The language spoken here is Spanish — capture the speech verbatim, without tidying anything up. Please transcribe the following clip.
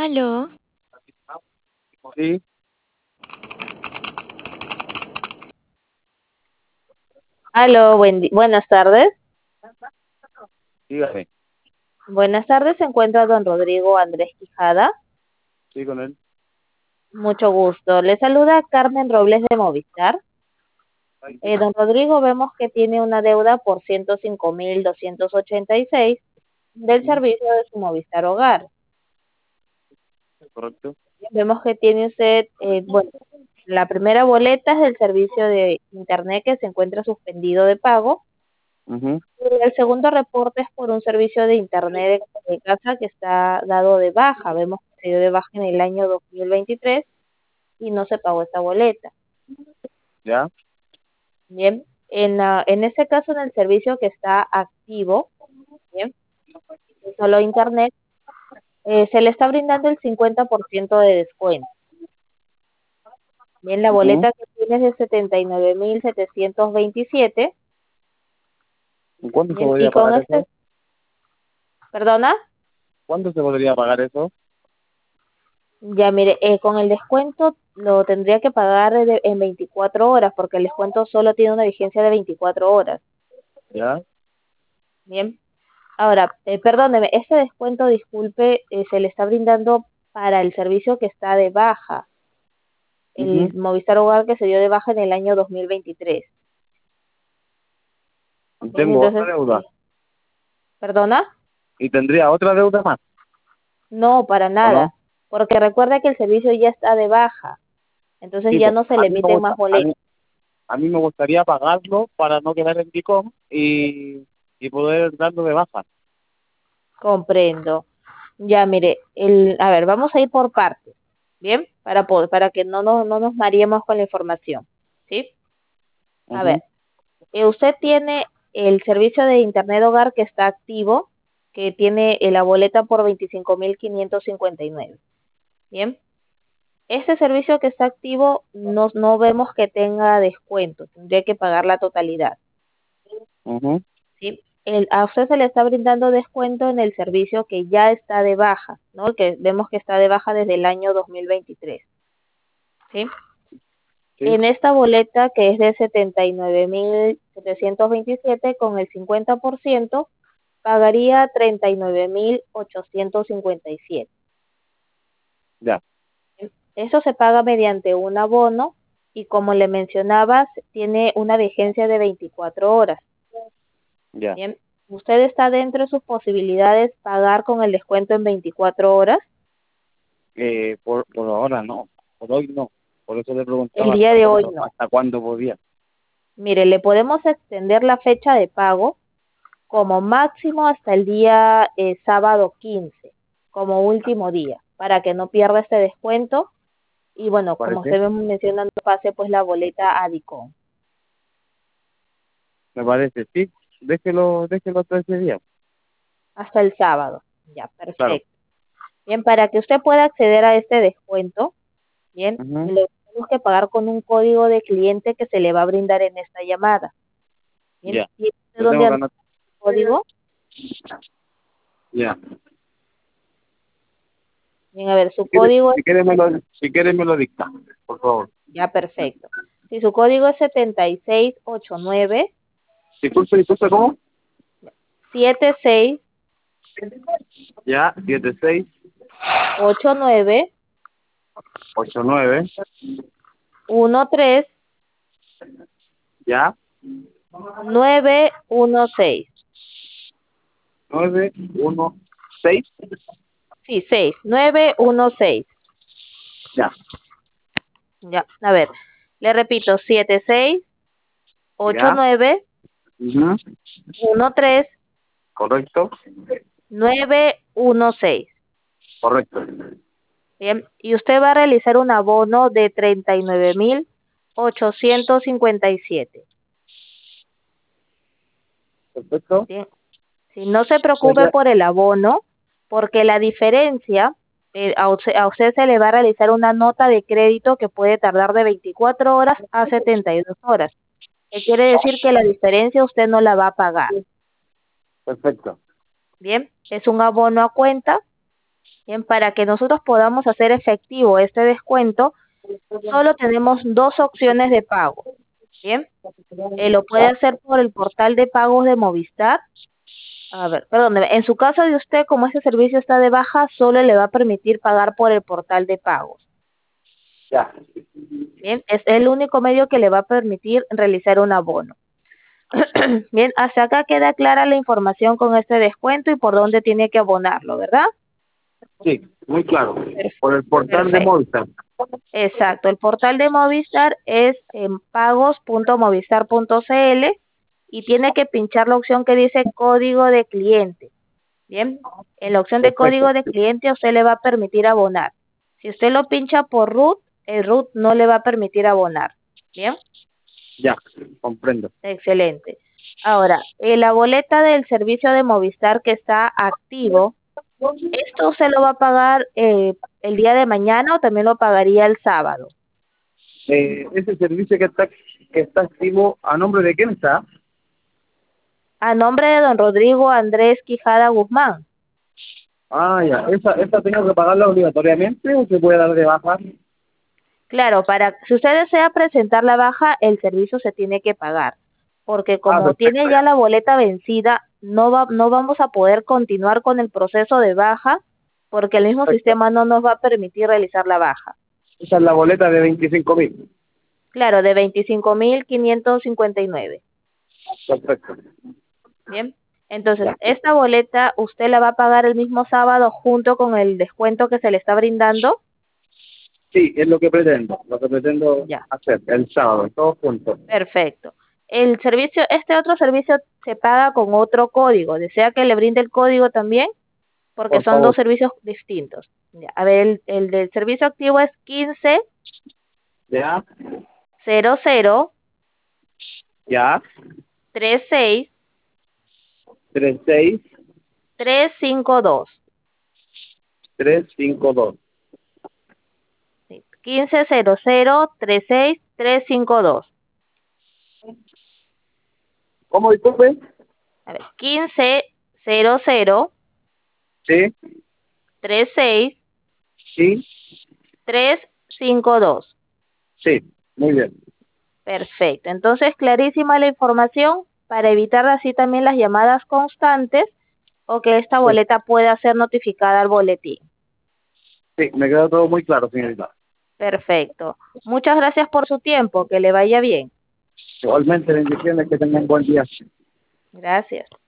Aló, Sí, Aló, buen di- buenas tardes. dígame. Buenas tardes, se encuentra don Rodrigo Andrés Quijada. Sí, con él. Mucho gusto. Le saluda Carmen Robles de Movistar. Eh, don Rodrigo, vemos que tiene una deuda por ciento cinco mil doscientos ochenta y seis del Ujú, servicio de su Movistar Hogar. correcto. Vemos que tiene usted, eh, bueno, la primera boleta es del servicio de Internet que se encuentra suspendido de pago. Ujú, Y el segundo reporte es por un servicio de Internet de, de casa que está dado de baja. Vemos que se dio de baja en el año dos mil veintitrés y no se pagó esta boleta. ya. Bien, en, la, en este caso, en el servicio que está activo, bien, que es solo Internet, eh, se le está brindando el cincuenta por ciento de descuento. Bien, la Ujú. boleta que tiene es de setenta y nueve mil setecientos veintisiete. ¿Y cuándo se Bien, y podría con pagar este, eso? perdona. ¿Cuándo se podría pagar eso? Ya mire, eh, con el descuento lo tendría que pagar de- en veinticuatro horas, porque el descuento solo tiene una vigencia de veinticuatro horas. Ya. Bien. Ahora, eh, perdóneme, este descuento, disculpe, eh, se le está brindando para el servicio que está de baja, Ujú. el Movistar Hogar que se dio de baja en el año dos mil veintitrés. Y Bien, tengo otra entonces, deuda. eh, ¿perdona? ¿Y tendría otra deuda más? No, para ¿O no? nada, porque recuerda que el servicio ya está de baja, entonces Sí, ya pues, no se a le mí me emiten gusta, más a boletos. mí, a mí me gustaría pagarlo para no quedar en Ticom y, y poder darlo de baja. Comprendo. Ya, mire, el, a ver, vamos a ir por partes, ¿bien? Para, po- para que no nos, no nos mareemos con la información, ¿sí? A Ujú. ver, eh, usted tiene el servicio de Internet Hogar que está activo, que tiene eh, la boleta por veinticinco mil quinientos cincuenta y nueve, ¿bien? Este servicio que está activo no, no vemos que tenga descuento, tendría que pagar la totalidad, Ujú. ¿sí? El, a usted se le está brindando descuento en el servicio que ya está de baja, ¿no? Que vemos que está de baja desde el año dos mil veintitrés, ¿sí? Sí. En esta boleta que es de setenta y nueve mil setecientos veintisiete con el cincuenta por ciento pagaría treinta y nueve mil ochocientos cincuenta y siete. Ya. Eso se paga mediante un abono y como le mencionaba, tiene una vigencia de veinticuatro horas. Ya. Bien, usted está dentro de sus posibilidades pagar con el descuento en veinticuatro horas. Eh, por, por ahora no. Por hoy no. Por eso le El preguntaba día hasta de hoy cuándo, no. hasta cuándo podía. Mire, le podemos extender la fecha de pago como máximo hasta el día eh, sábado quince, como último día, para que no pierda este descuento. Y bueno, como ¿Parece? usted me menciona, no pase pues la boleta a Dicom. Me parece, sí. Déjelo, déjelo hasta ese día. Hasta el sábado. Ya, Claro. perfecto. Bien, para que usted pueda acceder a este descuento, bien, Ujú. le tenemos que pagar con un código de cliente que se le va a brindar en esta llamada. Bien, Ya. ¿tiene usted Lo dónde tengo que anotar anotar. el código? Ya. Bien, a ver, su Si quiere, código es, si quiere me lo, si quiere me lo dicta, por favor. ya, perfecto. Si su código es setenta y seis ochenta y nueve Disculpe, disculpe, ¿cómo? siete seis Ya, siete seis ocho nueve ocho nueve uno tres ya, nueve uno seis. nueve uno seis Sí, seis nueve uno seis. ya, Ya, a ver, le repito, siete seis ocho ya, nueve ujú, uno tres correcto, nueve uno seis. correcto, Bien, y usted va a realizar un abono de treinta y nueve mil ochocientos cincuenta y siete. perfecto. Bien, si no se preocupe Sería, por el abono, porque la diferencia, eh, a usted, a usted se le va a realizar una nota de crédito que puede tardar de veinticuatro horas a setenta y dos horas. Que quiere decir que la diferencia usted no la va a pagar. perfecto, Bien, es un abono a cuenta Bien, para que nosotros podamos hacer efectivo este descuento, solo tenemos dos opciones de pago. Bien, eh, lo puede hacer por el portal de pagos de Movistar. A ver, perdón, en su caso de usted, como este servicio está de baja, solo le va a permitir pagar por el portal de pagos. Ya. Bien, es el único medio que le va a permitir realizar un abono. Bien, hasta acá queda clara la información con este descuento y por dónde tiene que abonarlo, ¿verdad? Sí, muy claro. Perf- Por el portal de Perfecto. Movistar. Exacto, el portal de Movistar es en pagos punto movistar punto cl y tiene que pinchar la opción que dice código de cliente. Bien, en la opción de Perfecto. código de cliente a usted le va a permitir abonar. Si usted lo pincha por root, el root no le va a permitir abonar. Bien, Ya, comprendo. excelente. Ahora, en la boleta del servicio de Movistar que está activo, ¿esto se lo va a pagar eh, el día de mañana o también lo pagaría el sábado? Eh, ese servicio que está que está activo, ¿a nombre de quién está? A nombre de don Rodrigo Andrés Quijada Guzmán. Ah, ya. ¿Esa, esa tengo que pagarla obligatoriamente o se puede dar de baja? Claro, para si usted desea presentar la baja, el servicio se tiene que pagar, porque Ah, como tiene perfecto. ya la boleta vencida, no va, no vamos a poder continuar con el proceso de baja, porque el mismo Perfecto. sistema no nos va a permitir realizar la baja. Esa es la boleta de veinticinco mil. Claro, de veinticinco mil quinientos cincuenta y nueve. Perfecto. Bien, entonces Ya. esta boleta usted la va a pagar el mismo sábado junto con el descuento que se le está brindando. Sí, es lo que pretendo. Lo que pretendo Ya. hacer el sábado, todos juntos. Perfecto. El servicio, este otro servicio se paga con otro código. ¿Desea que le brinde el código también? Porque Por son dos favor. servicios distintos. Ya, a ver, el, el del servicio activo es quince Ya. cero cero Ya. treinta y seis Tres seis trescientos cincuenta y dos. tres cinco dos. Sí, quince cero cero treinta y seis trescientos cincuenta y dos. ¿Cómo disculpe? A ver, quince cero cero Sí. treinta y seis Sí. trescientos cincuenta y dos. Sí. Muy bien. Perfecto. Entonces, clarísima la información para evitar así también las llamadas constantes o que esta Sí, boleta pueda ser notificada al boletín. sí, me quedó todo muy claro, señorita. Perfecto. Muchas gracias por su tiempo. Que le vaya bien. Igualmente, bendiciones, que tengan buen día. Gracias.